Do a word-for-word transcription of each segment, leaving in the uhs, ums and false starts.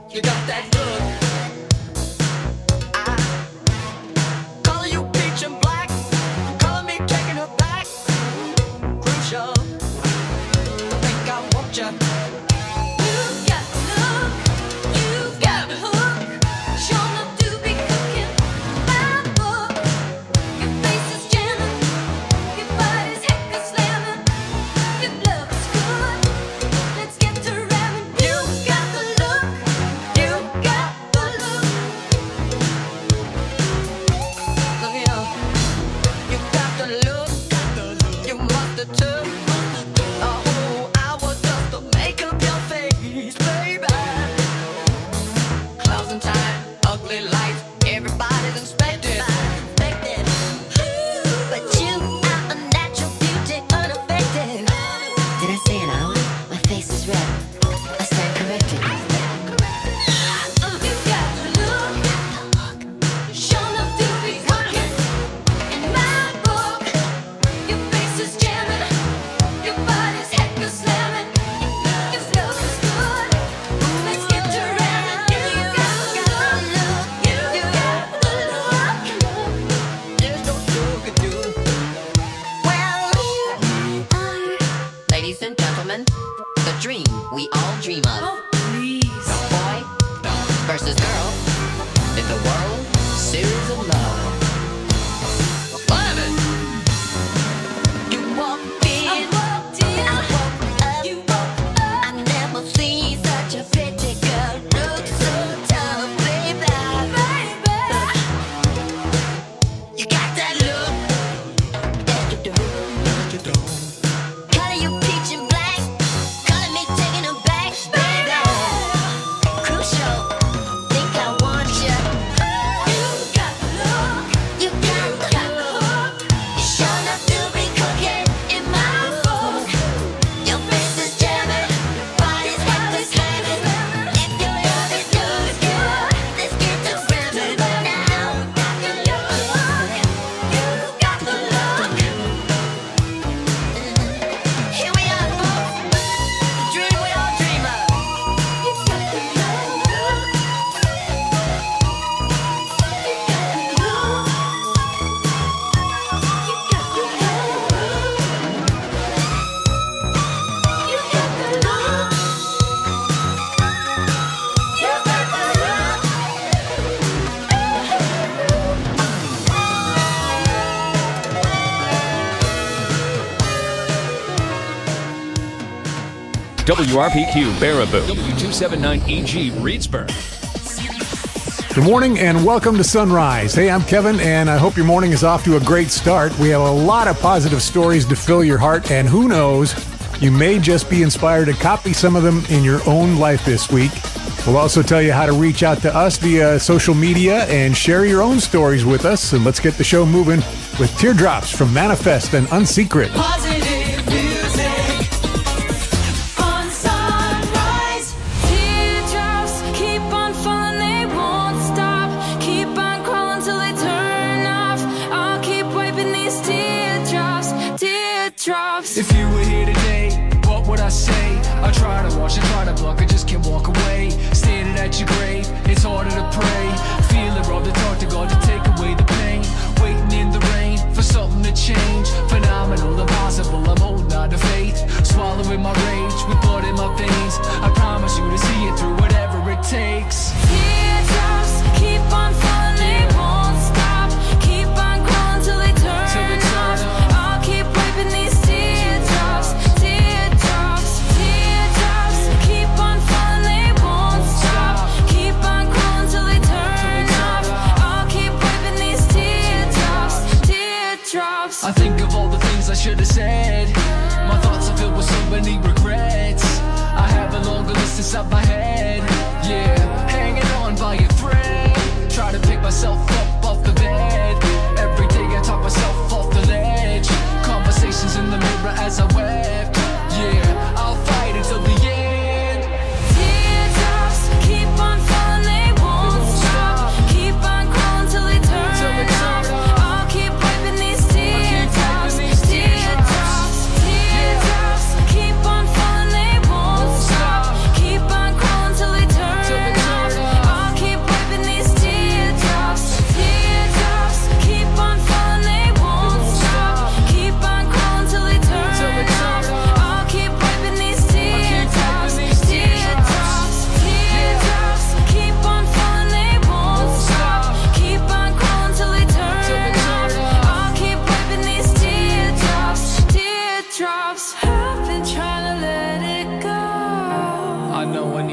You got that look. I color you peach and black. Color me taking her back. Crucial. I think I want you. W R P Q Baraboo, W two seventy-nine E G Reedsburg. Good morning and welcome to Sunrise. Hey, I'm Kevin, and I hope your morning is off to a great start. We have a lot of positive stories to fill your heart, and who knows, you may just be inspired to copy some of them in your own life this week. We'll also tell you how to reach out to us via social media and share your own stories with us. And let's get the show moving with Teardrops from Manifest and Unsecret. Positive music on Sunrise. Teardrops keep on falling, they won't stop. Keep on crawling till they turn off. I'll keep wiping these teardrops, teardrops. If you were here today, what would I say? I try to wash and try to block, I just can't walk away. Standing at your grave, it's harder to pray. Feel it, rob to talk to God to take away the pain. Waiting in the rain for something to change. Phenomenal, impossible, I'm holding on to faith. Swallowing my rage with blood in my veins. I promise you to see it through whatever it takes. Teardrops keep on falling, they won't stop. Keep on crawling till they turn Till they turn off. I'll keep wiping these teardrops, teardrops, teardrops. Keep on falling, they won't stop. Keep on crawling till they turn off. I'll keep wiping these teardrops, teardrops. I think of all the things I should have said. My thoughts are filled with so many regrets. I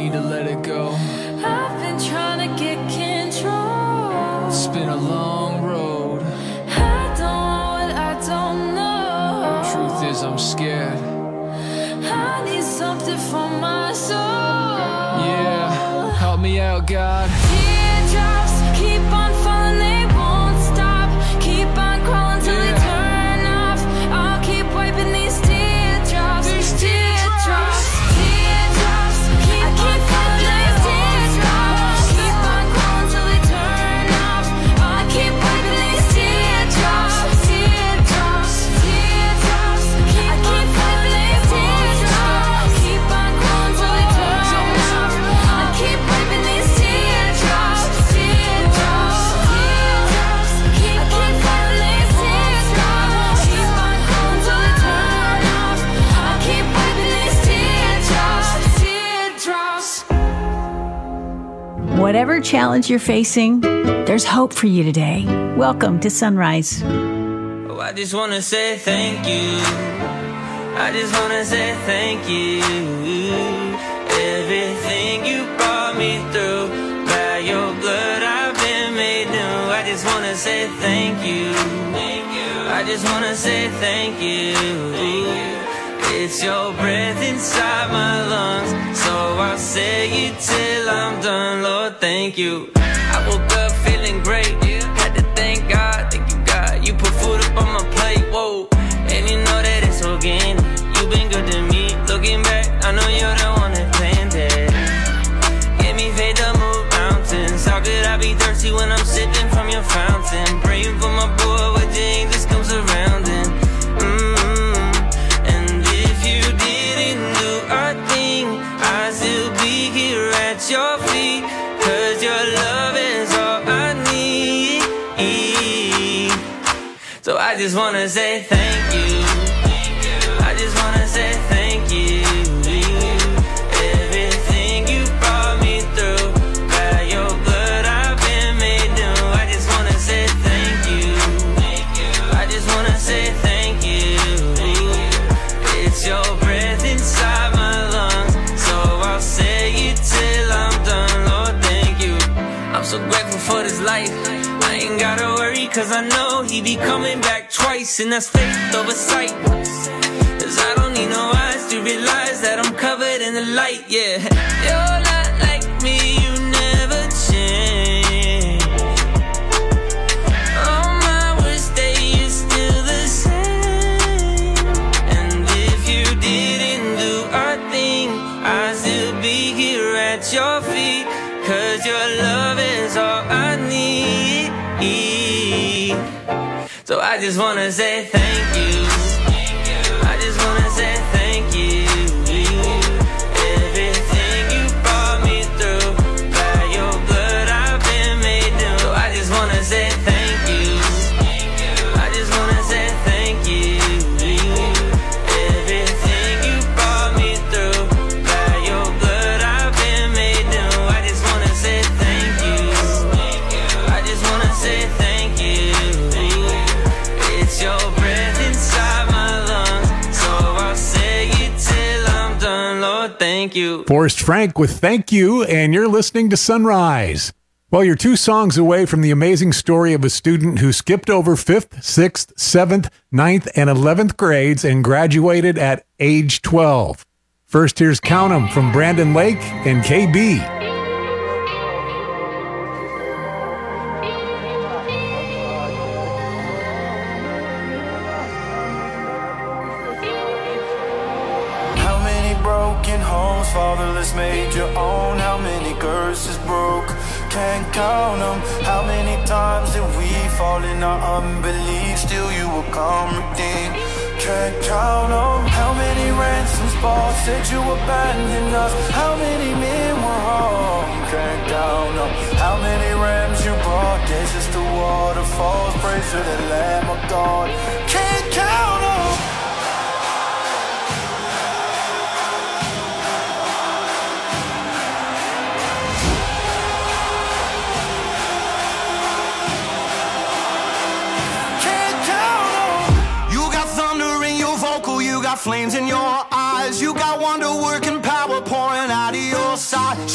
need to let it go. I've been trying to get control. It's been a long road. I don't know what I don't know. Truth is, I'm scared. I need something for my soul. Yeah, help me out, God. Teardrops keep on falling, they won't stop. Keep on crawling till they Yeah. turn off. I'll keep wiping these teardrops. These teardrops, teardrops. Keep on falling, they won't stop. Keep on crawling till they turn off. I'll keep wiping these teardrops. Teardrops, teardrops. Keep on falling, they won't stop. Keep on crawling till they turn off. I'll keep wiping these teardrops. Teardrops, teardrops. Keep on falling, these teardrops. Keep on crawling till they turn off. I'll keep wiping these teardrops. Teardrops. Whatever challenge you're facing, there's hope for you today. Welcome to Sunrise. Oh, I just wanna say thank you. I just wanna say thank you. Everything you brought me through, by your blood I've been made new. I just wanna say thank you. I just wanna say thank you. It's your breath inside my lungs, so I'll say it till I'm done. Lord, thank you. I woke up feeling great. Had to thank God, thank you God. You put food up on my plate, whoa. And you know that it's organic. You've been good to me. Looking back, I know you're the one that planned it. Give me faith to move mountains. How could I be thirsty when I'm sipping from your fountain? Praying for my boy with the angels come surrounding. Mm-hmm. And if you didn't do a thing, I'd still be here at your feet. Cause your love is all I need. So I just wanna say thank you. I just wanna say thank you. Everything you brought me through, by your blood I've been made new. I just wanna say thank you. I just wanna say thank you. It's your breath inside my lungs, so I'll say it till I'm done. Lord, thank you. I'm so grateful for this life. I ain't gotta worry, cause I know he be coming back twice, and that's faith over sight. Cause I don't need no eyes to realize that I'm covered in the light, yeah. You're not like me, you never change. On my worst day, you're still the same. And if you didn't do a thing, I'd still be here at your feet. Cause your love is all I need. So I just wanna say thank you. I just wanna say thank you. Everything you brought me through, by your blood I've been made new. So I just wanna say thank you. I just wanna say thank you. Everything you brought me through, by your blood I've been made new. I just wanna say thank you. I just wanna say thank you. It's your breath inside my lungs, so I'll say it till I'm done. Lord, thank you. Forrest Frank with Thank You, and you're listening to Sunrise. Well, you're two songs away from the amazing story of a student who skipped over fifth, sixth, seventh, ninth, and eleventh grades and graduated at age twelve. First, here's Count 'Em from Brandon Lake and K B. How many broken homes, fatherless, made your own? How many curses broke? Can't count them. How many times did we fall in our unbelief? Still you will come redeem. Can't count them. How many ransoms bought said you abandoned us? How many men were wrong? Can't count them. How many rams you brought? There's just the waterfalls. Praise to the Lamb of God. Can't count them. Flames in your eyes, you got wonder working power pouring out of your side.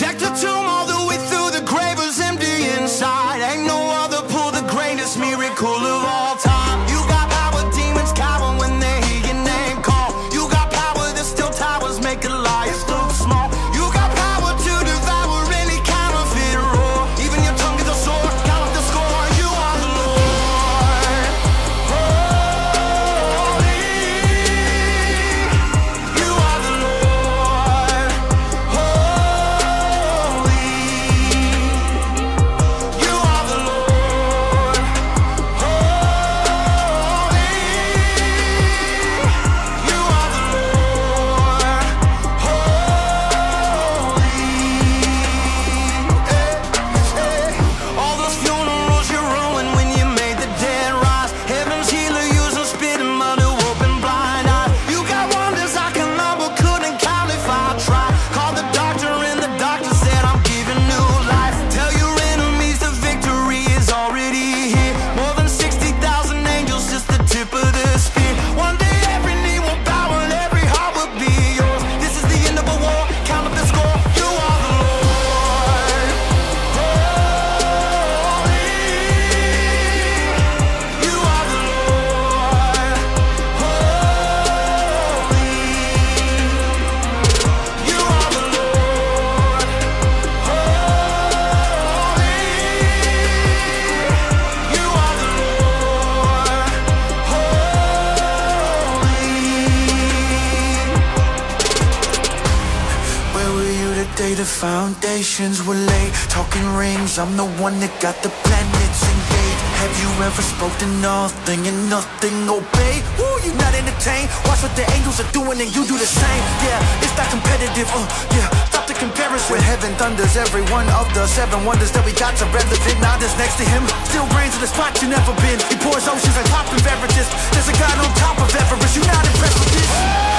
day the foundations were laid. Talking rings, I'm the one that got the planets engaged. Have you ever spoke to nothing and nothing obey? Woo, you not entertained? Watch what the angels are doing and you do the same. Yeah, it's not competitive, uh, yeah, stop the comparison. When heaven thunders, every one of the seven wonders that we got are relevant. Now there's next to him, still reigns in the spot you never been. He pours oceans like popping beverages. There's a God on top of Everest, you not impressed with this?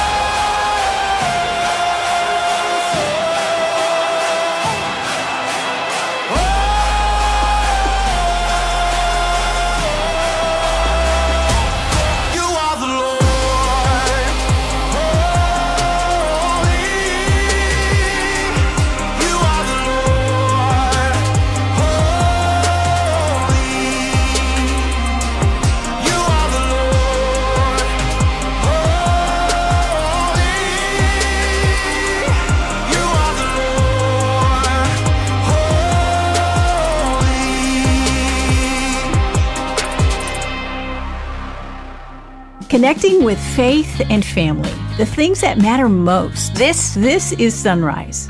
Connecting with faith and family, the things that matter most. This, this is Sunrise.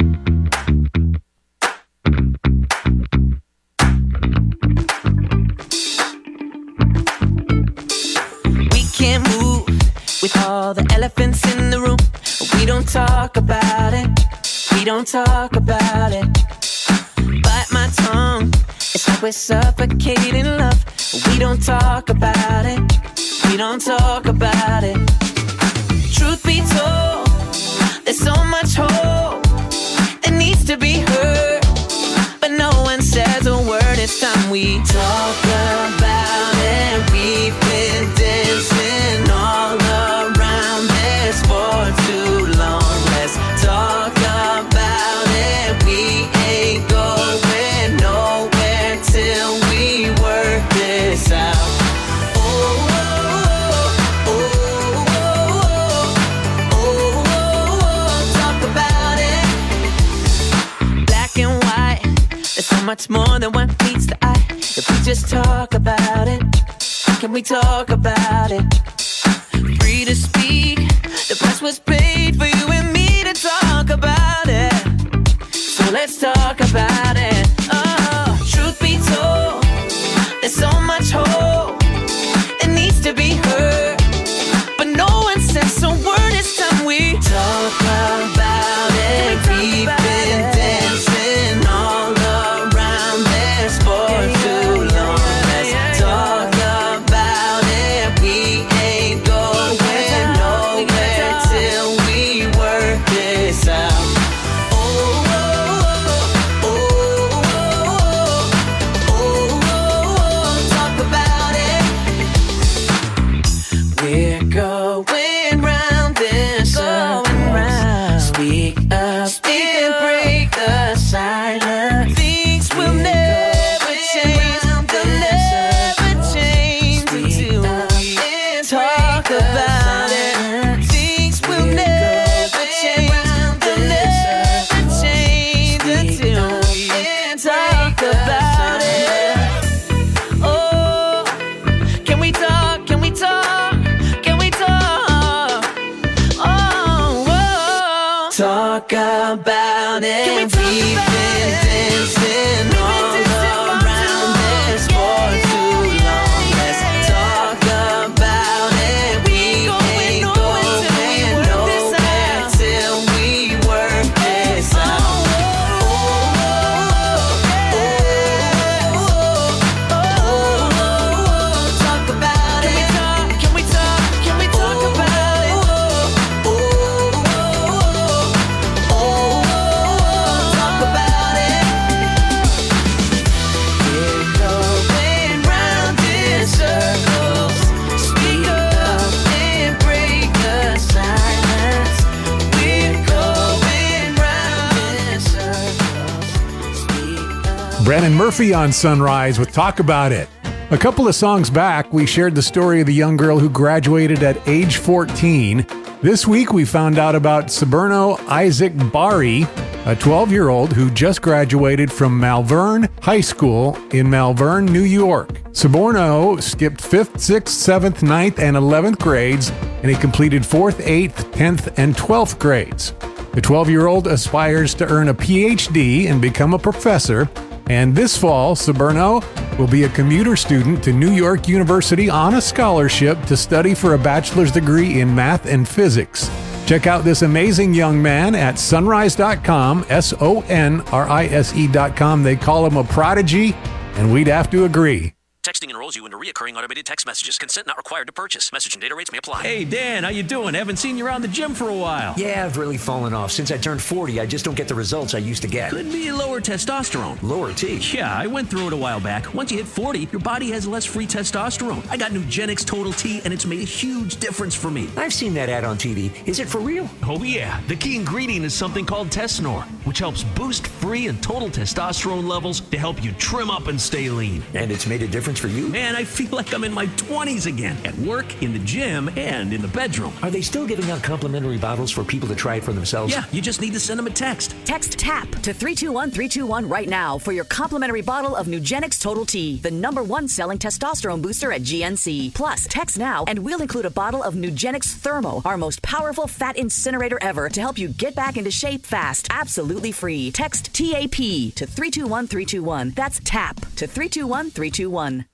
We can't move with all the elephants in the room. We don't talk about it. We don't talk about it. Bite my tongue. It's like we're suffocating love. We don't talk about it. We don't talk about it. Truth be told, there's so much hope that needs to be heard, but no one says a word. It's time we talk about it. We've been dancing all around this for too long. Let's talk about it. We ain't going nowhere till we work this out. Much more than what meets the eye. If we just talk about it, can we talk about it? Free to speak, the price was paid for you and me to talk about it. So let's talk about it. Oh, truth be told, there's so much hope that needs to be heard, but no one says a word. It's time we talk about it. We've been dancing all around this for too long. Let's talk about it. We ain't going nowhere till we work this out. Oh, oh, oh, oh, oh, oh, talk about it. We're going round this circle. Speak up and break the silence. Things will never change. They'll never change until we talk about it. Things will never change. They'll never change until we talk about it. Oh, can we talk? Can we talk? Can we talk? Oh, oh. Talk about it. Can we talk We've about been it? dancing all around this for too long. Let's talk about it. We ain't going nowhere till we work this out. Oh, oh, oh, oh, talk about it. Can we talk? Can we talk about it? Oh, oh, oh, talk about it. We're going round in circles. Speak up and break the silence. We're going round in circles. Speak up. Brandon Murphy on Sunrise with Talk About It. A couple of songs back, we shared the story of the young girl who graduated at age fourteen. This week, we found out about Saberno Isaac Bari, a twelve-year-old who just graduated from Malvern High School in Malvern, New York. Saberno skipped fifth, sixth, seventh, ninth, and eleventh grades, and he completed fourth, eighth, tenth, and twelfth grades. The twelve-year-old aspires to earn a P H D and become a professor. And this fall, Soberno will be a commuter student to New York University on a scholarship to study for a bachelor's degree in math and physics. Check out this amazing young man at sunrise dot com, S O N R I S E dot com. They call him a prodigy, and we'd have to agree. Texting enrolls you into recurring automated text messages. Consent not required to purchase. Message and data rates may apply. Hey, Dan, how you doing? Haven't seen you around the gym for a while. Yeah, I've really fallen off. Since I turned forty, I just don't get the results I used to get. Could be lower testosterone. Lower T? Yeah, I went through it a while back. Once you hit forty, your body has less free testosterone. I got Nugenix Total T, and it's made a huge difference for me. I've seen that ad on T V. Is it for real? Oh, yeah. The key ingredient is something called Tesnor, which helps boost free and total testosterone levels to help you trim up and stay lean. And it's made a difference for you? Man, I feel like I'm in my twenties again, at work, in the gym, and in the bedroom. Are they still giving out complimentary bottles for people to try it for themselves? Yeah, you just need to send them a text. Text TAP to three two one three two one right now for your complimentary bottle of Nugenix Total T, the number one selling testosterone booster at G N C. Plus, text now and we'll include a bottle of Nugenix Thermo, our most powerful fat incinerator ever, to help you get back into shape fast, absolutely free. Text T A P to three two one three two one. That's TAP to three two one three two one.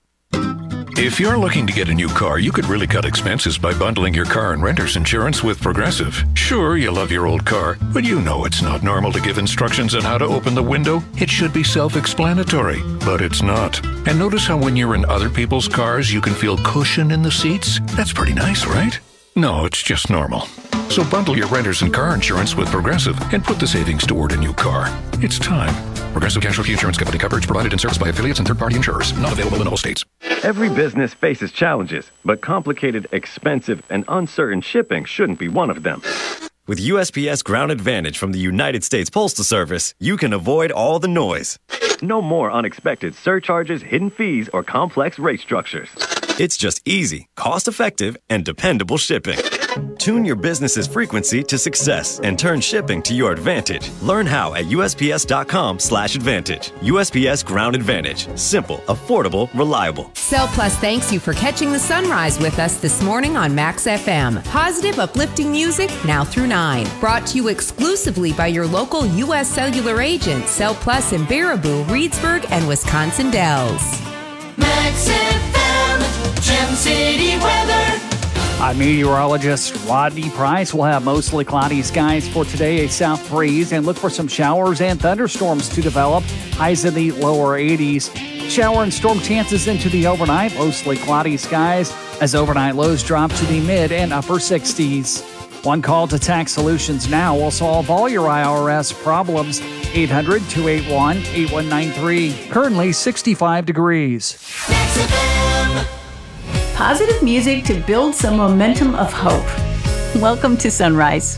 If you're looking to get a new car, you could really cut expenses by bundling your car and renter's insurance with Progressive. Sure, you love your old car, but you know it's not normal to give instructions on how to open the window. It should be self-explanatory, but it's not. And notice how when you're in other people's cars, you can feel cushion in the seats? That's pretty nice, right? No, it's just normal. So bundle your renter's and car insurance with Progressive and put the savings toward a new car. It's time. Progressive Casualty Insurance Company. Coverage provided and serviced by affiliates and third-party insurers. Not available in all states. Every business faces challenges, but complicated, expensive, and uncertain shipping shouldn't be one of them. With U S P S Ground Advantage from the United States Postal Service, you can avoid all the noise. No more unexpected surcharges, hidden fees, or complex rate structures. It's just easy, cost-effective, and dependable shipping. Tune your business's frequency to success and turn shipping to your advantage. Learn how at U S P S dot com slash advantage. U S P S Ground Advantage. Simple, affordable, reliable. Cell Plus thanks you for catching the sunrise with us this morning on Max F M. Positive, uplifting music now through nine. Brought to you exclusively by your local U S Cellular agent, Cell Plus in Baraboo, Reedsburg, and Wisconsin Dells. Max F M, Gem City weather. I'm meteorologist Rodney Price. We'll have mostly cloudy skies for today, a south breeze, and look for some showers and thunderstorms to develop. Highs in the lower eighties. Shower and storm chances into the overnight, mostly cloudy skies as overnight lows drop to the mid and upper sixties. One call to Tax Solutions Now will solve all your I R S problems. eight hundred, two eight one, eight one nine three. Currently sixty-five degrees. Positive music to build some momentum of hope. Welcome to Sunrise.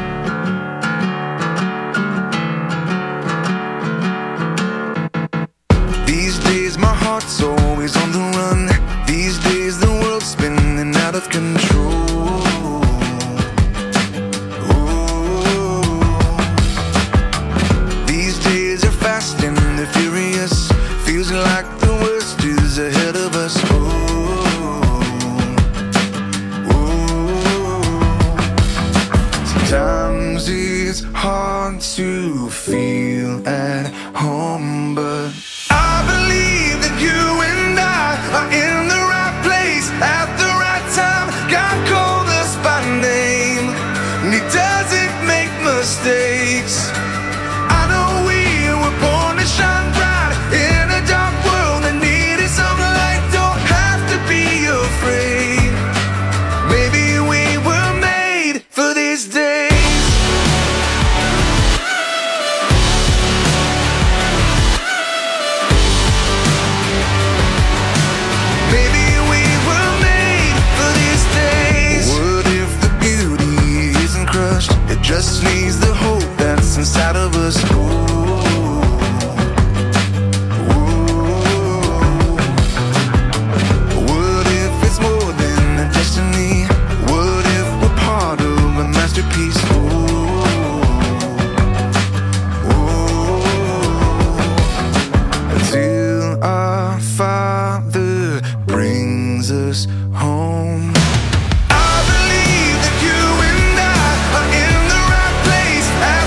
These days my heart's always on the run. These days the world's spinning out of control. Oh. These days are fast and they're furious. Feels like the worst is ahead of us. Oh. Sometimes it's hard to feel at home, but I believe that you and I are in the right place at the right time. God called us by name, and He doesn't make mistakes. I know we were born to shine bright in a dark world that needed some light. Don't have to be afraid. Maybe we were made for these days. It just needs the hope that's inside of us. Ooh, ooh. What if it's more than a destiny? What if we're part of a masterpiece? Ooh, ooh. Until our Father brings us home. I believe that you and I are in the right place.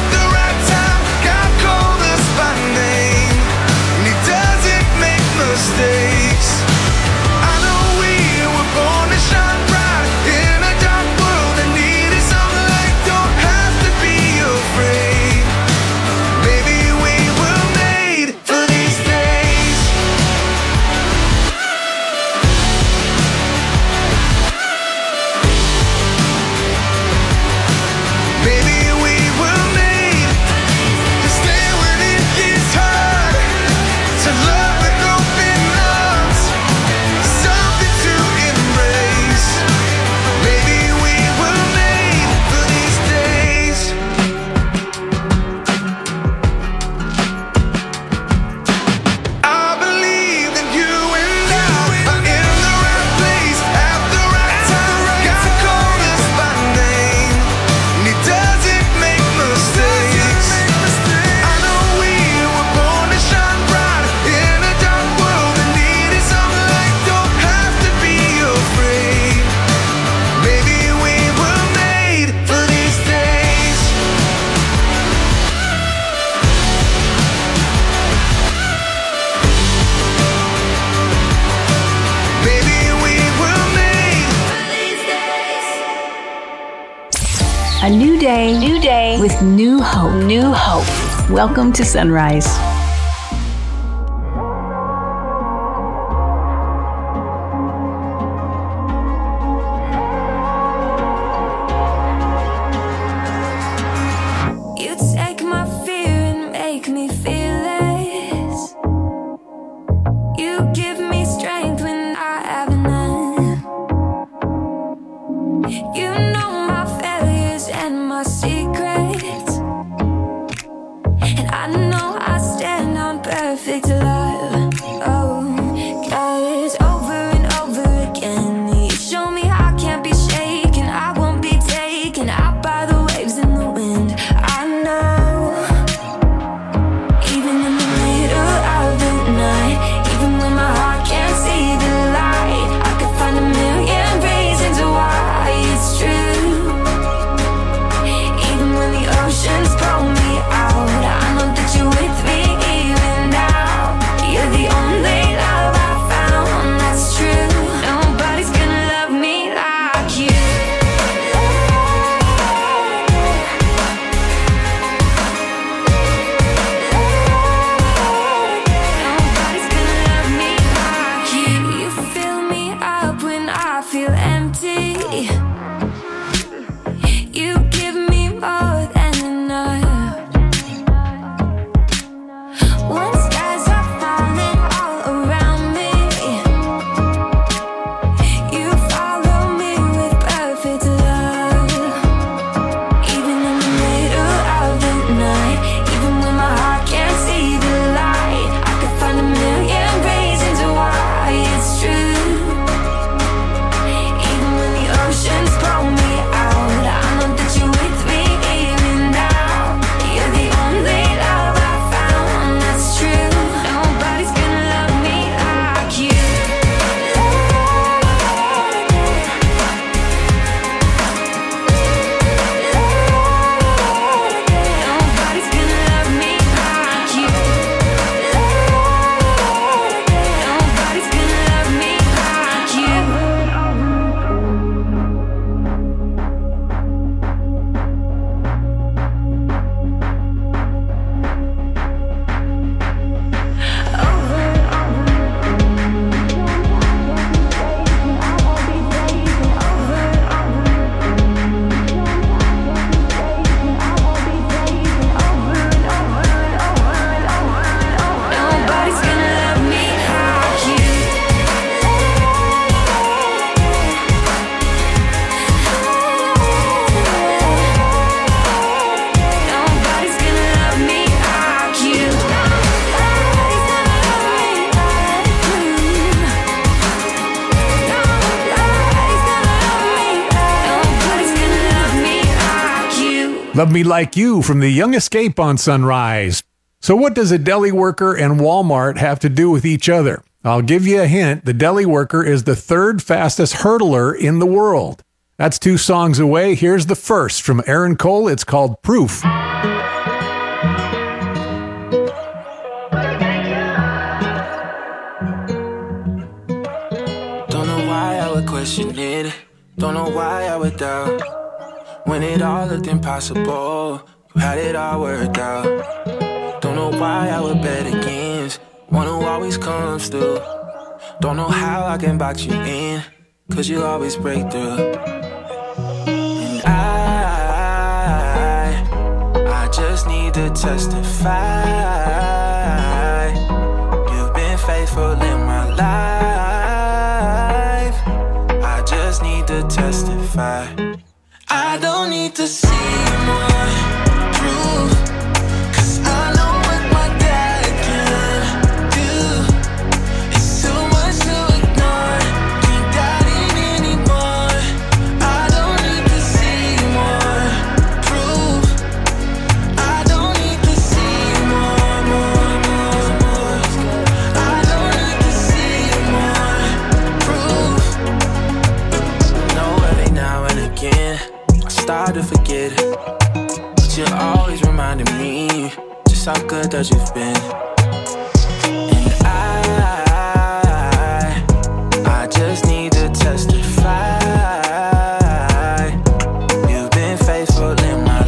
day, new day with new hope. New hope. Welcome to Sunrise. You take my fear and make me feel less. You give me strength when I have none. You know my failures and my secrets, and I know I stand on perfect love. Oh, 'cause over and over again you show me I can't be shaken, I won't be taken out by the waves in the wind. I know, even in the middle of the night, even when my heart can't see the light, I could find a million reasons why it's true. Even when the oceans pull me out, I know that you're with me even now. You're the only love I found that's true. Nobody's gonna love me like you. Nobody's gonna love me like you. You fill me up when I feel empty. You give me more than enough. When skies are falling all around me, you follow me with perfect love. Even in the middle of the night, even when my heart can't see the light, I could find a million reasons why it's true. Even when the oceans pull me out, I know that you're with me even now. You're the only love I found that's true. Nobody's gonna love me like you. Nobody's gonna love me like you. Nobody's gonna love me like you. Nobody's gonna love me like you. Nobody's gonna love me like you. Nobody's gonna love me like you. Nobody's gonna love me. Nobody's gonna love me like you. Love Me Like You from The Young Escape on Sunrise. So what does a deli worker and Walmart have to do with each other? I'll give you a hint. The deli worker is the third fastest hurdler in the world. That's two songs away. Here's the first from Aaron Cole. It's called Proof. Don't know why I would question it. Don't know why I would doubt. When it all looked impossible, you had it all worked out. Don't know why I would bet against one who always comes through. Don't know how I can box you in, cause you always break through. And I, I just need to testify. You've been faithful in my life. I just need to testify. I don't need to see more proof, 'cause I know what my dad can do. It's too much to ignore, can't doubt it anymore. I don't need to see more proof. I don't need to see more, more, more, more. I don't need to see more proof. I know every now and again start to forget, but you're always reminding me just how good that you've been. And I, I just need to testify. You've been faithful in my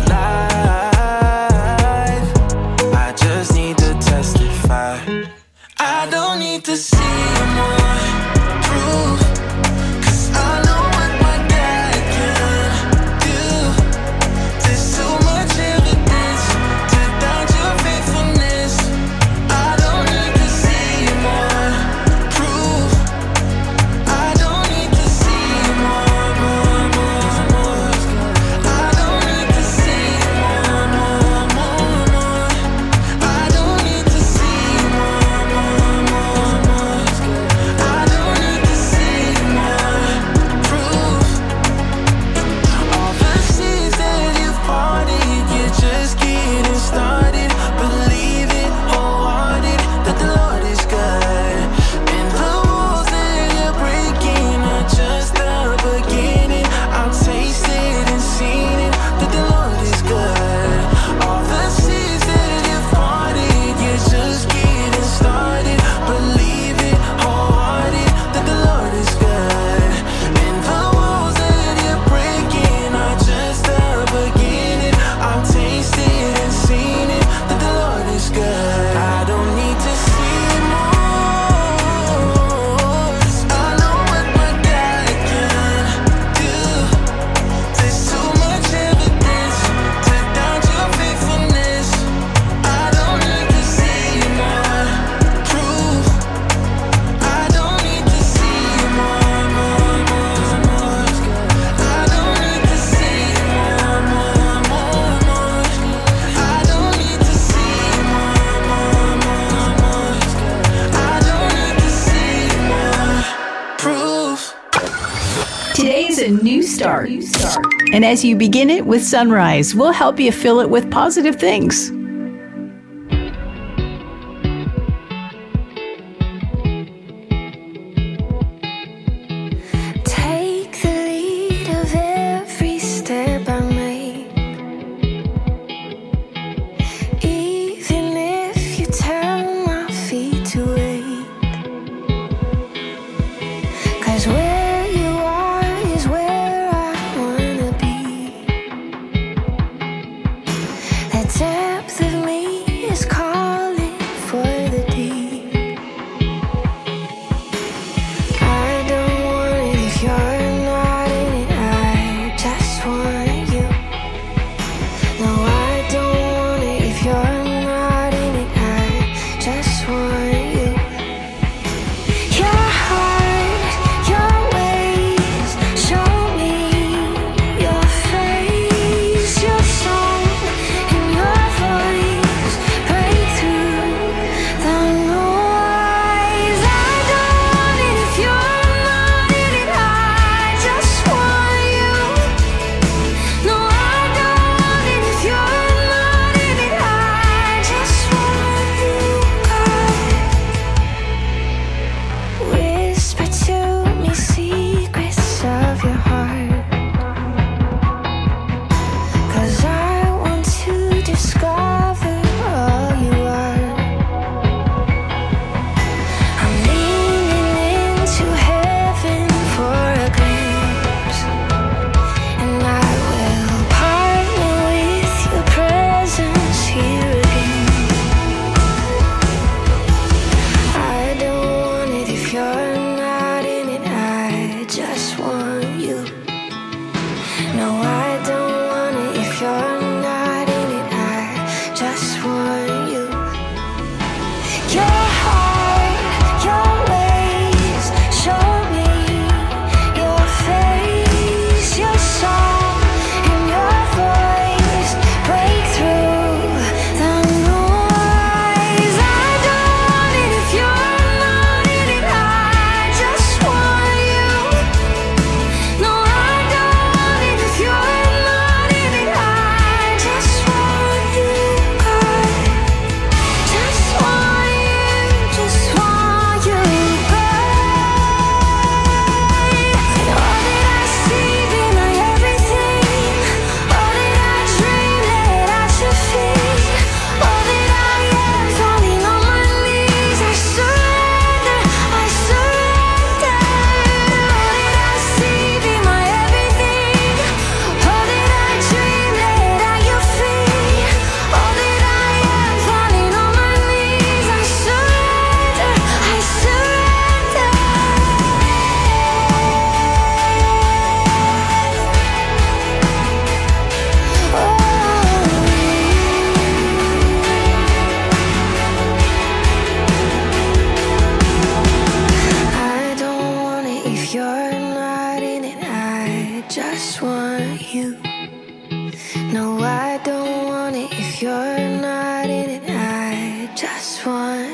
need to see more proof. 'Cause I know what my dad can do. There's so much evidence to doubt your faithfulness. I don't need to see more proof. I don't need to see more, more, more, more. I don't need to see more, more, more, more. I don't need to see more, more, more, more. I don't need to see more proof. All the seas that you've parted, you're just getting started. Believe it wholehearted that the Lord is good. And the rules that you're breaking are just the beginning. I've tasted and seen it that the Lord is good. All the seas that you've parted, you're just getting started. Believe it wholehearted that the Lord is good. And the rules that you're breaking are just the beginning. I've tasted and seen it that the Lord is good. I don't need to see more. 'Cause I know what my dad can do. There's so much evidence to doubt your faithfulness. I don't need to see more proof. I don't need to see more, more, more, more. I don't need to see more, more, more, more. I don't need to see more, more, more, more. I don't need to see more proof. Today is a new start. And as you begin it with Sunrise, we'll help you fill it with positive things. Take the lead of every step I make. Even if you tell my feet to wait. 'Cause where you are is where I wanna be. The depth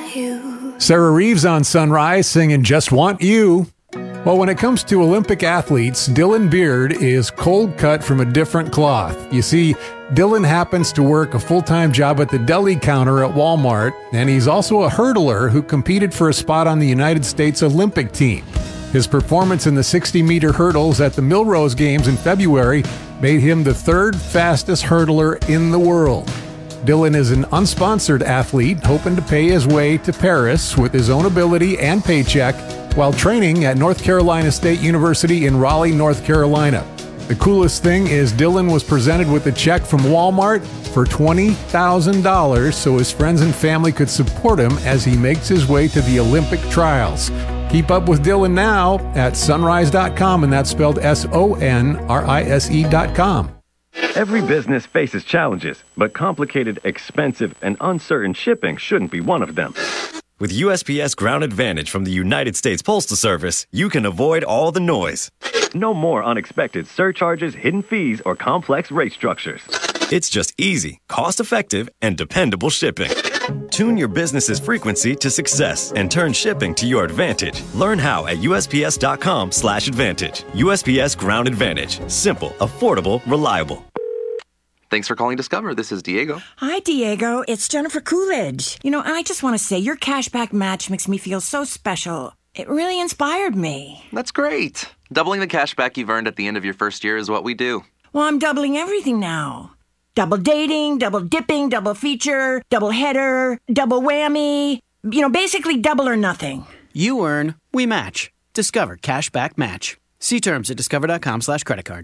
you. Sarah Reeves on Sunrise singing Just Want You. Well, when it comes to Olympic athletes, Dylan Beard is cold cut from a different cloth. You see, Dylan happens to work a full-time job at the deli counter at Walmart, and he's also a hurdler who competed for a spot on the United States Olympic team. His performance in the sixty-meter hurdles at the Millrose Games in February made him the third fastest hurdler in the world. Dylan is an unsponsored athlete hoping to pay his way to Paris with his own ability and paycheck while training at North Carolina State University in Raleigh, North Carolina. The coolest thing is Dylan was presented with a check from Walmart for twenty thousand dollars so his friends and family could support him as he makes his way to the Olympic trials. Keep up with Dylan now at sunrise dot com, and that's spelled S O N R I S E dot com. Every business faces challenges, but complicated, expensive, and uncertain shipping shouldn't be one of them. With U S P S Ground Advantage from the United States Postal Service, you can avoid all the noise. No more unexpected surcharges, hidden fees, or complex rate structures. It's just easy, cost-effective, and dependable shipping. Tune your business's frequency to success and turn shipping to your advantage. Learn how at U S P S dot com slash advantage. U S P S Ground Advantage. Simple, affordable, reliable. Thanks for calling Discover. This is Diego. Hi, Diego. It's Jennifer Coolidge. You know, I just want to say your cashback match makes me feel so special. It really inspired me. That's great. Doubling the cashback you've earned at the end of your first year is what we do. Well, I'm doubling everything now. Double dating, double dipping, double feature, double header, double whammy. You know, basically double or nothing. You earn, we match. Discover Cashback Match. See terms at discover dot com slash credit card.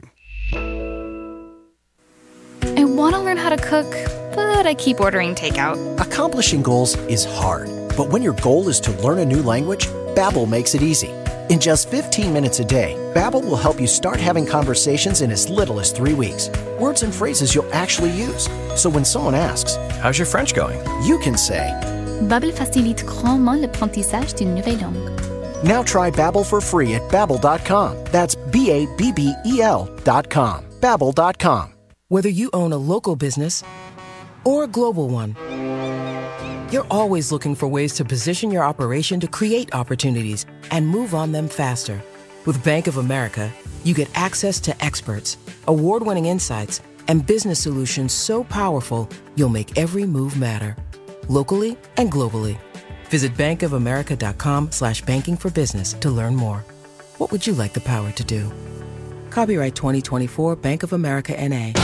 I want to learn how to cook, but I keep ordering takeout. Accomplishing goals is hard, but when your goal is to learn a new language, Babbel makes it easy. In just fifteen minutes a day, Babbel will help you start having conversations in as little as three weeks. Words and phrases you'll actually use. So when someone asks, "How's your French going?" you can say, Babbel facilite grandement l'apprentissage d'une nouvelle langue. Now try Babbel for free at babbel dot com. That's B A B B E L dot com. Babbel dot com. Whether you own a local business or a global one, you're always looking for ways to position your operation to create opportunities and move on them faster. With Bank of America, you get access to experts, award-winning insights, and business solutions so powerful you'll make every move matter, locally and globally. Visit bankofamerica.com slash banking for business to learn more. What would you like the power to do? Copyright twenty twenty-four Bank of America N A.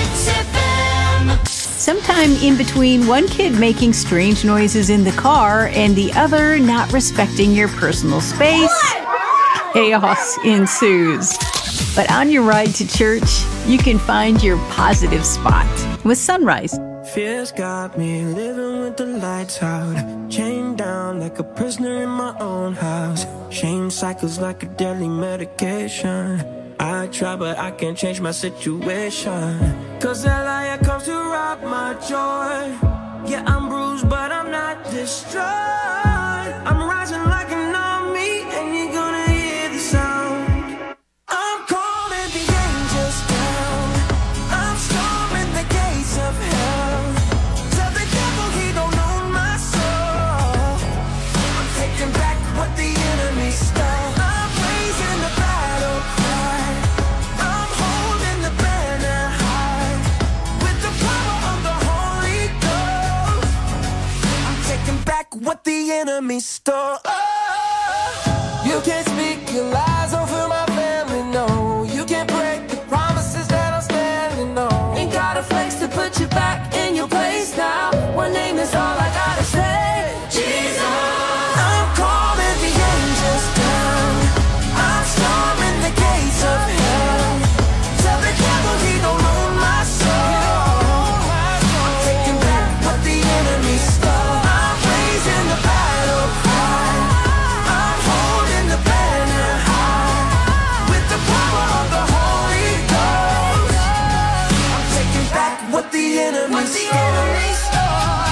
Sometime in between one kid making strange noises in the car and the other not respecting your personal space, chaos ensues. But on your ride to church, you can find your positive spot with Sunrise. Fears got me living with the lights out, chained down like a prisoner in my own house. Shame cycles like a deadly medication. I try but I can't change my situation, cause that liar comes to rob my joy. Yeah, I'm bruised but I'm not destroyed. I'm rising like an army and you're gonna hear the sound. I'm calling the angels down, I'm storming the gates of hell. Tell the devil he don't own my soul. I'm taking back what the enemy stole. I'm raising the battle cry, I'm holding the banner high. With the power of the Holy Ghost, I'm taking back what the enemy stole. Oh, you can't speak your lies over my family, no. You can't break the promises that I'm standing on. Ain't got a flex to put you back in your place now. One name is all I gotta say, Jesus. I'm calling the angels down, I'm storming the gates of hell. Tell the devil he don't own my soul. I'm taking back what the enemy stole. I'm raising the battle cry, I'm holding the banner high. With the power of the Holy Ghost, I'm taking back what the enemy stole.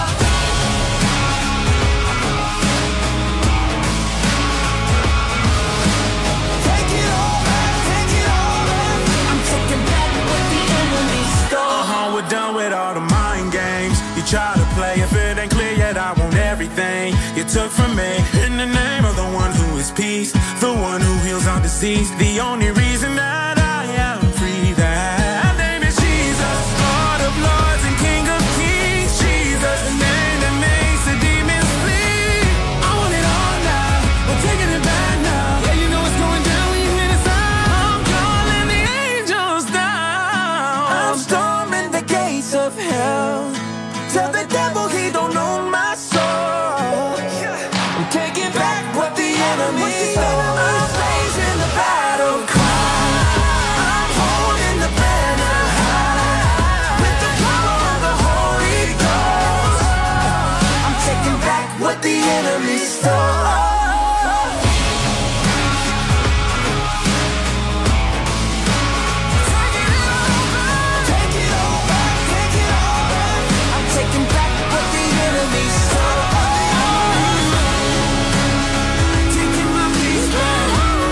Take it all back, take it all back. I'm taking back what the enemy stole. Uh-huh, we're done with all the mind games you try to play. If it ain't clear yet, I want everything. You you took from me. In the name of the one who is peace, the one who heals all disease, the only reason that I am free, that name is Jesus, Lord of lords and King of kings. Jesus, the name that makes the demons flee. I want it all now, we're taking it back now. Yeah, you know it's going down when you hear the sound. I'm calling the angels down. I'm storming the gates of hell. Tell the devil he don't own my soul. I'm taking back what the enemy stole. I'm raising the battle cry. I'm holding the banner high. With the power of the Holy Ghost, I'm taking back what the enemy stole. Taking back what the enemy stole. Taking my peace back.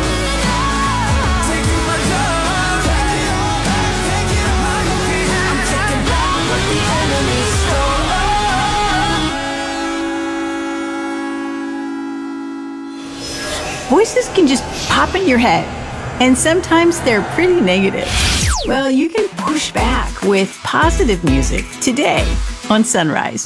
Taking my joy. Take it all back. Take it all back. I'm taking back what the enemy stole. Voices can just pop in your head, and sometimes they're pretty negative. Well, you can push back with positive music today on Sunrise.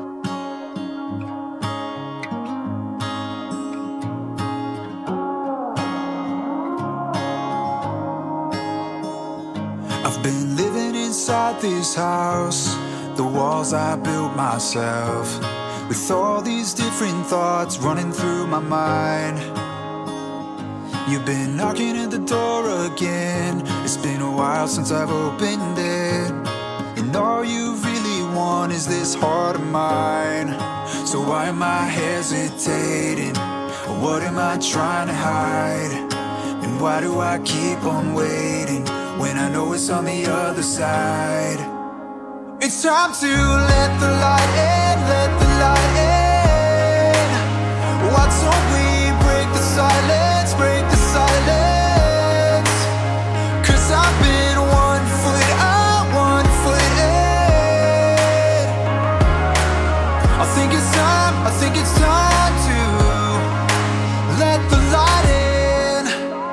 I've been living inside this house, the walls I built myself, with all these different thoughts running through my mind. You've been knocking at the door again. It's been a while since I've opened it, and all you really want is this heart of mine. So why am I hesitating? Or what am I trying to hide? And why do I keep on waiting when I know it's on the other side? It's time to let the light in, let the light in. Why don't we break the silence, break the silence? Cause I've been one foot out, one foot in. I think it's time, I think it's time to let the light in.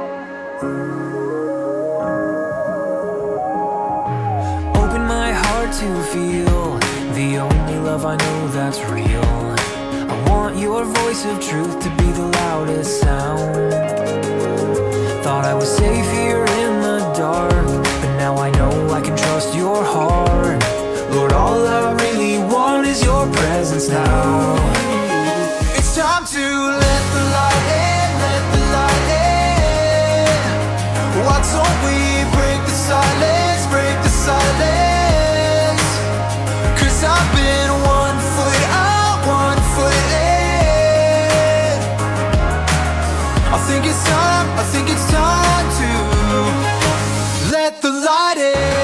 Open my heart to feel the only love I know that's real. I want your voice of truth to be the loudest sound. Thought I was safe here in the dark, but now I know I can trust your heart. Lord, all I really want is your presence now. It's time to let the light in, let the light in. Why don't we break the silence, break the silence? Cause I've been one foot out, one foot in. I think it's time, I think it's time to let the light in.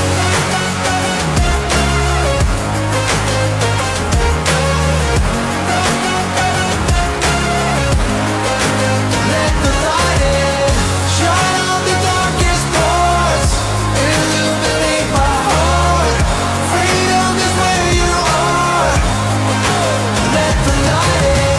Let the light in, shine on the darkest parts, illuminate my heart. Freedom is where you are. Let the light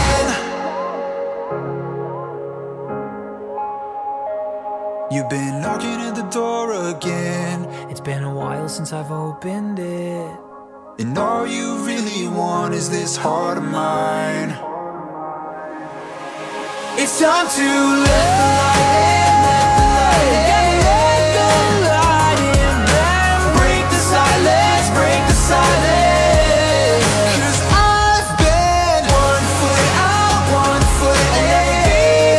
in. You've been knocking at the door again. It's been a while since I've opened it, and all you really want is this heart of mine. It's time to let the light in, let the light in. Break the silence, break the silence. Cause I've been one foot out, one foot in.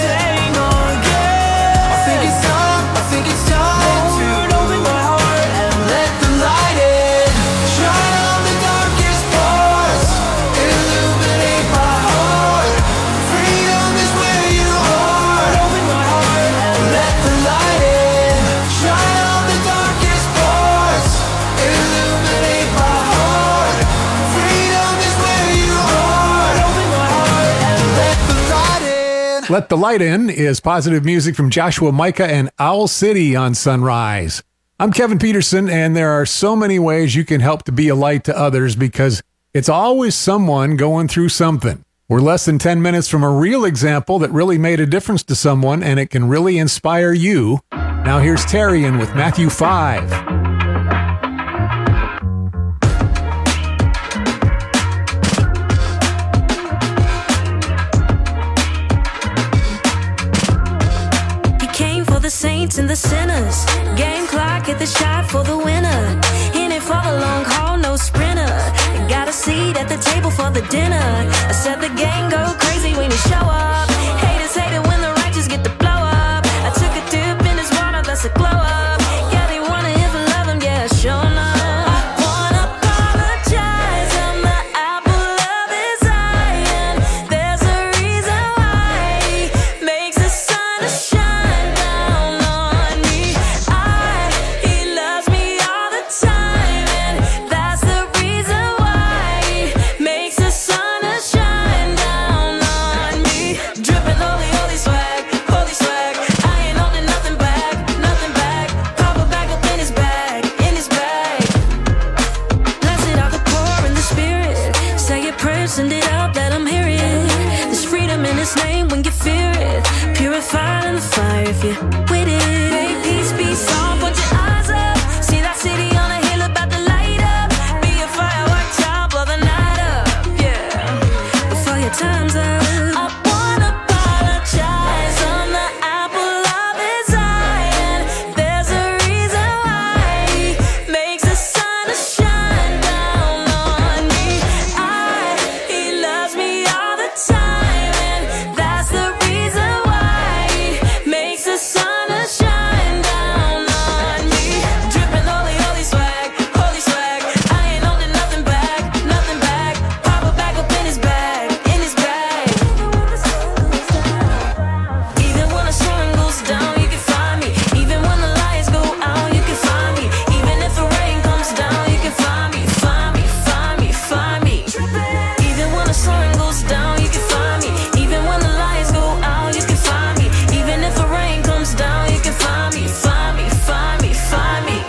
I think it's time, I think it's time to open my heart and let the light in. Shine on the darkest parts, illuminate my heart. Freedom is where you are. Open my heart and let the light in. Shine on the darkest parts, illuminate my heart. Freedom is where you are. Open my heart and let the light in. Let the Light In is positive music from Joshua Micah and Owl City on Sunrise. I'm Kevin Peterson, and there are so many ways you can help to be a light to others because it's always someone going through something. We're less than ten minutes from a real example that really made a difference to someone, and it can really inspire you. Now here's Terrian with Matthew five. He came for the saints and the sinners. Game clock, hit the shot for the winner. In it for the long haul, no sprinter. Got a seat at the table for the dinner. I said the gang go crazy when you show up. Haters hate it when the righteous get the blow up. I took a dip in his water, that's a glow up. Yeah, they wanna if I love him, yeah, sure enough. I wanna apologize, I'm the apple of his eye, and there's a reason why he makes the sun to shine down on me. I, he loves me all the time, and that's the reason why he makes the sun to shine down on me. Dripping holy, holy swag, holy swag. I ain't holding nothing back, nothing back. Pop a bag up in his bag, in his bag. Blessed are the poor in the spirit. Say your prayers, send it up, let them hear it. There's freedom in his name when you fear it. Purified in the fire if you're with it. May peace be song, put your eyes up. See that city on a hill about to light up. Be a firework child, blow the night up. Yeah, before your time's up. I wanna apologize, I'm the apple of his eye, and there's a reason why he makes the sun to shine down on me. I, he loves me all the time, and that's the reason why he makes the sun to shine down on me. Dripping holy, holy swag, holy swag. I ain't holding nothing back, nothing back. Pop a bag up in his bag, in his bag. Even when the sun goes down, you can find me. Even when the lights go out, you can find me. Even if the rain comes down, you can find me, find me, find me, find me. Even when the sun goes down, you can find me. Even when the lights go out, you can find me. Even if the rain comes down, you can find me, find me, find me, find me.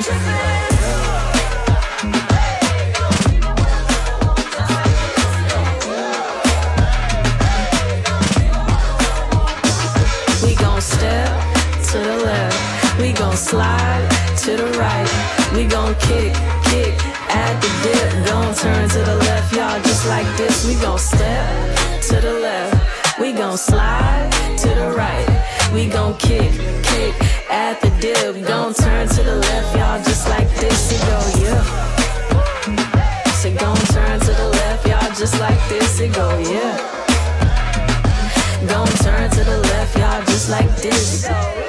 We gon' step to the left, we gon' slide to the right, we gon' kick, kick at the dip, gon' turn to the left, y'all, just like this. We gon' step to the left, we gon' slide to the right, we gon' kick, kick at the dip, gon' turn to the left, y'all, just like this. It go, yeah. So gon' turn to the left, y'all, just like this. It go, yeah. Gon' turn to the left, y'all, just like this.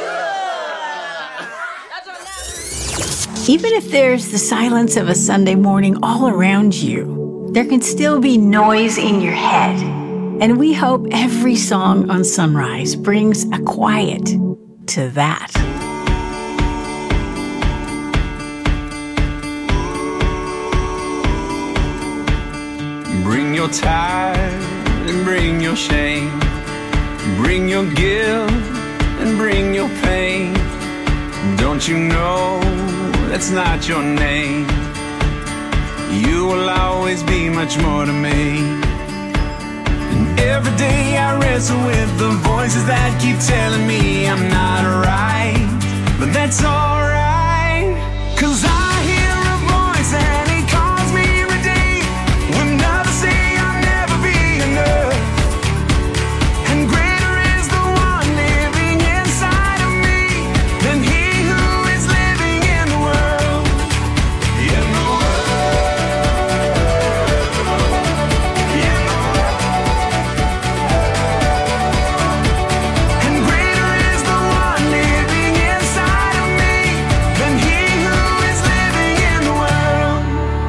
Even if there's the silence of a Sunday morning all around you, there can still be noise in your head. And we hope every song on Sunrise brings a quiet to that. Bring your tithe and bring your shame. Bring your guilt and bring your pain. Don't you know that's not your name? You will always be much more to me. And every day I wrestle with the voices that keep telling me I'm not right. But that's alright, 'cause I hear a voice and he calls me redeemed. When others say I'll never be enough. And greater is the one living inside of me than he who is living in the world. In the world. In the world. And greater is the one living inside of me than he who is living in the world.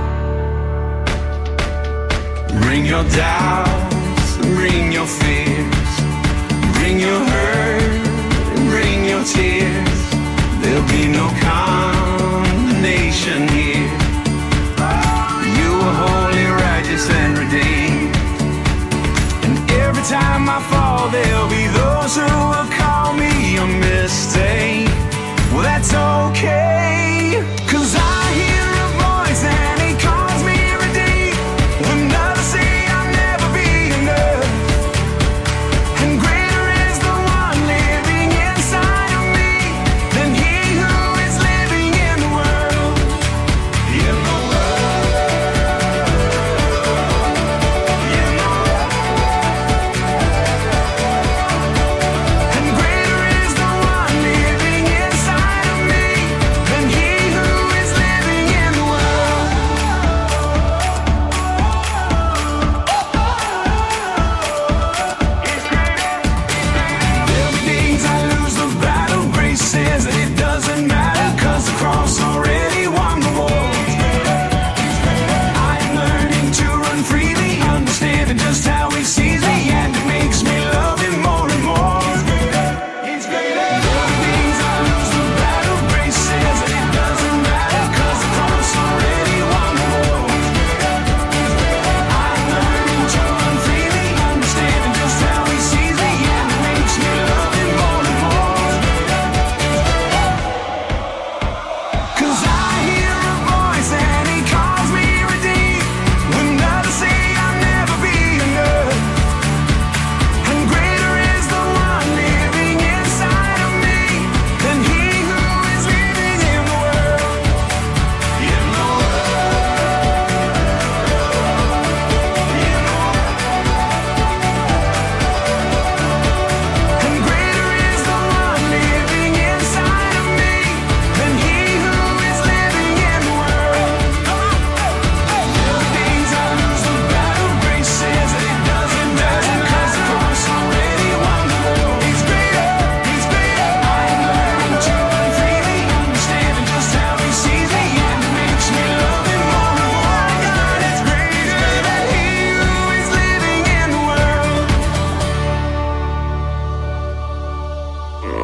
Bring your doubts and bring your fears. Bring your hurt and bring your tears. There'll be no condemnation here. You are holy, righteous, and redeemed. And every time I fall, there'll be those who will call me a mistake. Well, that's okay, 'cause I hear a voice and he calls me redeemed. When others say I'll never be enough.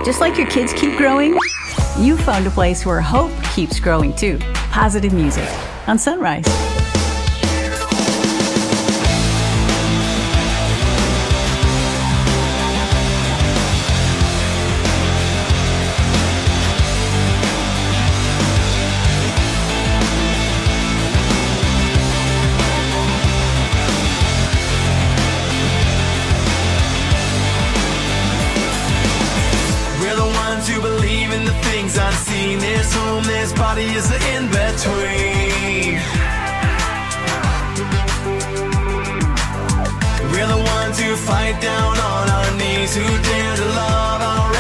Just like your kids keep growing, you found a place where hope keeps growing too. Positive music on Sunrise. Unseen, this home, this body is the in-between. We're the ones who fight down on our knees, who dare to love our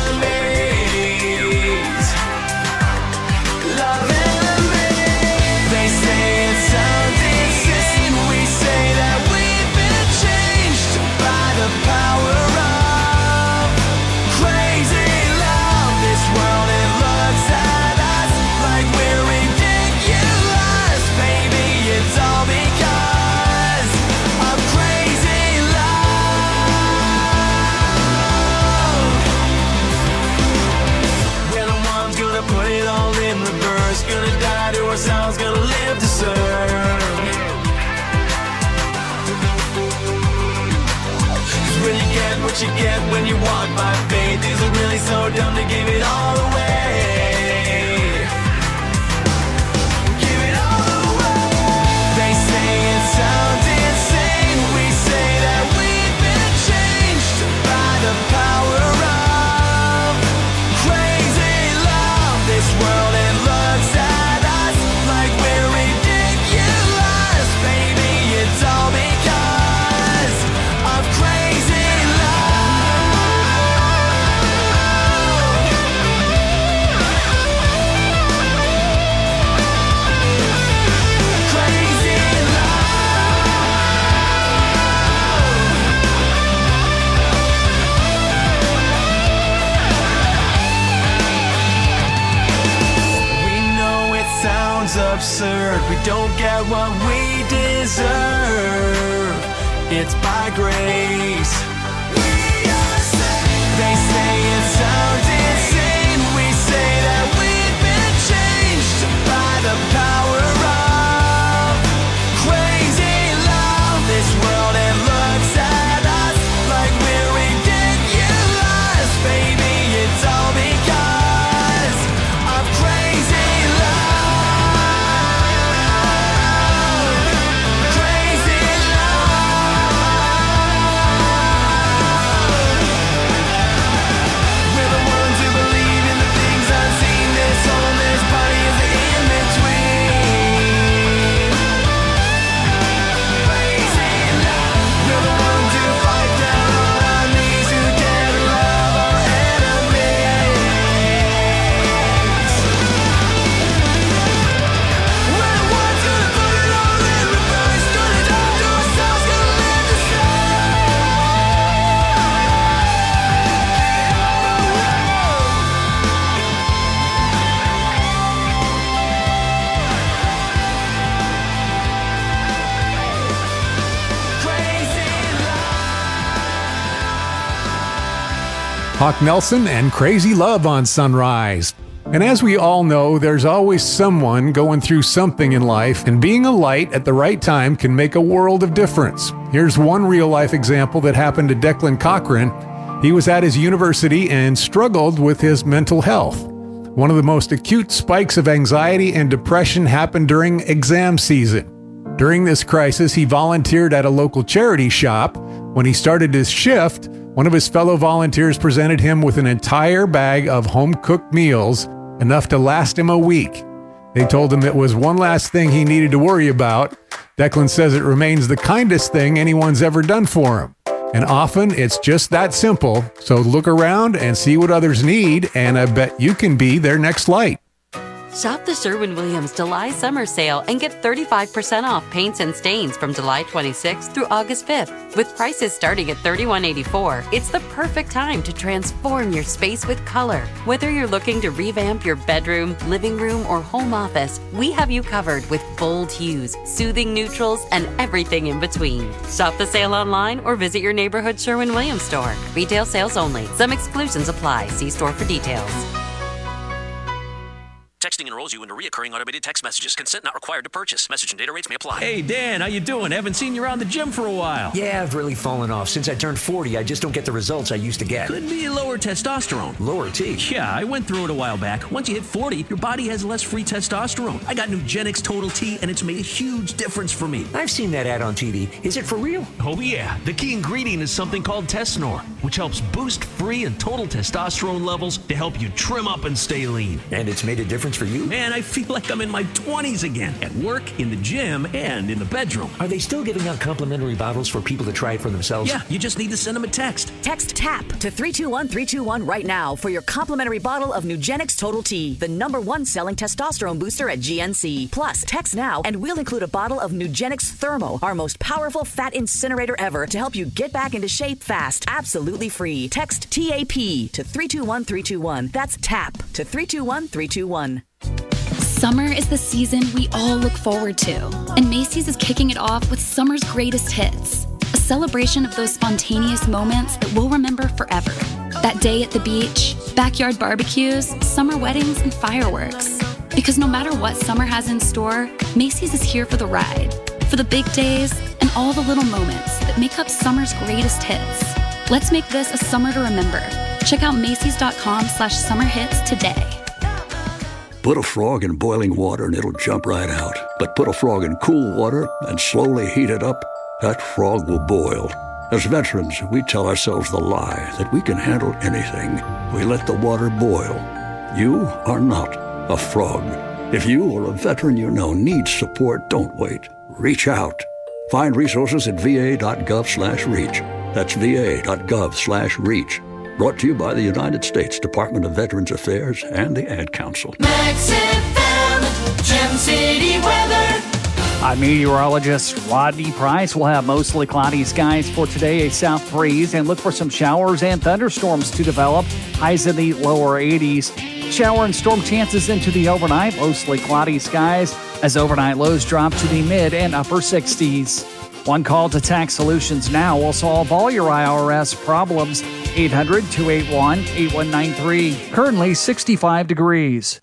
enemies. Love enemies. They say it sounds insane. We say that we've been changed by the power of crazy love. This world is at us like we're ridiculous, baby. It's all because of crazy love. We're the ones gonna put it all in reverse, gonna die to ourselves, gonna live to serve. Cause when you get what you get when you walk by faith, is it really so dumb to give it all away? Sounds insane. We say that we've been changed by the power of crazy love. This world it looks at us like we're ridiculous, baby. It's all because of crazy absurd. We don't get what we deserve. It's by grace. We are saved. They say it sounds insane. We say that we've been changed by the power of crazy love. This world it looks at us like we're ridiculous, baby. It's all because of crazy love. Hawk Nelson and Crazy Love on Sunrise. And as we all know, there's always someone going through something in life, and being a light at the right time can make a world of difference. Here's one real-life example that happened to Declan Cochran. He was at his university and struggled with his mental health. One of the most acute spikes of anxiety and depression happened during exam season. During this crisis, he volunteered at a local charity shop. When he started his shift, one of his fellow volunteers presented him with an entire bag of home-cooked meals, enough to last him a week. They told him it was one last thing he needed to worry about. Declan says it remains the kindest thing anyone's ever done for him. And often it's just that simple. So look around and see what others need, and I bet you can be their next light. Shop the Sherwin-Williams July Summer Sale and get thirty-five percent off paints and stains from July twenty-sixth through August fifth. With prices starting at thirty-one eighty-four, it's the perfect time to transform your space with color. Whether you're looking to revamp your bedroom, living room, or home office, we have you covered with bold hues, soothing neutrals, and everything in between. Shop the sale online or visit your neighborhood Sherwin-Williams store. Retail sales only. Some exclusions apply. See store for details. Texting enrolls you into recurring automated text messages. Consent not required to purchase. Message and data rates may apply. Hey, Dan, how you doing? Haven't seen you around the gym for a while. Yeah, I've really fallen off. Since I turned forty, I just don't get the results I used to get. Could be lower testosterone. Lower T? Yeah, I went through it a while back. Once you hit forty, your body has less free testosterone. I got Nugenix Total T, and it's made a huge difference for me. I've seen that ad on T V. Is it for real? Oh, yeah. The key ingredient is something called Tesnor, which helps boost free and total testosterone levels to help you trim up and stay lean. And it's made a difference for you? Man, I feel like I'm in my twenties again, at work, in the gym, and in the bedroom. Are they still giving out complimentary bottles for people to try it for themselves? Yeah, you just need to send them a text. Text TAP to three two one three two one right now for your complimentary bottle of Nugenix Total T, the number one selling testosterone booster at G N C. Plus, text now and we'll include a bottle of Nugenix Thermo, our most powerful fat incinerator ever, to help you get back into shape fast, absolutely free. Text T A P to three two one three two one. That's TAP to three two one three two one. Summer is the season we all look forward to, and Macy's is kicking it off with summer's greatest hits, a celebration of those spontaneous moments that we'll remember forever. That day at the beach, backyard barbecues, summer weddings, and fireworks. Because no matter what summer has in store, Macy's is here for the ride, for the big days, and all the little moments that make up summer's greatest hits. Let's make this a summer to remember. Check out Macy's.com slash summer hits today. Put a frog in boiling water and it'll jump right out. But put a frog in cool water and slowly heat it up, that frog will boil. As veterans, we tell ourselves the lie that we can handle anything. We let the water boil. You are not a frog. If you or a veteran you know needs support, don't wait. Reach out. Find resources at va.gov slash reach. That's va.gov slash reach. Brought to you by the United States Department of Veterans Affairs and the Ad Council. Max F M, Gem City weather. I'm meteorologist Rodney Price. We'll have mostly cloudy skies for today, a south breeze, and look for some showers and thunderstorms to develop. Highs in the lower eighties. Shower and storm chances into the overnight, mostly cloudy skies, as overnight lows drop to the mid and upper sixties. One call to Tax Solutions Now will solve all your I R S problems. eight hundred, two eight one, eight one nine three. Currently sixty-five degrees.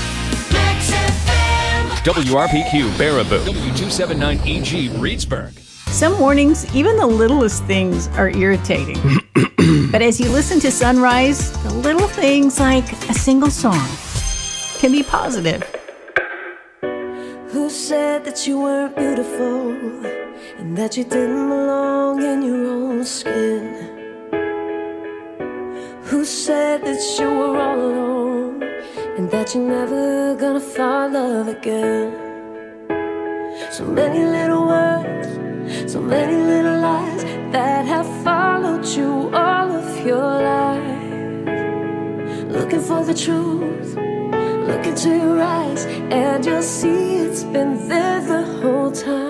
W R P Q Baraboo. W two seventy-nine E G Reedsburg. Some mornings, even the littlest things are irritating. But as you listen to Sunrise, the little things like a single song can be positive. Who said that you weren't beautiful and that you didn't belong in your own skin? Who said that you were all alone and that you're never gonna find love again? So many little words, so many little lies that have followed you all of your life. Looking for the truth, look into your eyes and you'll see it's been there the whole time.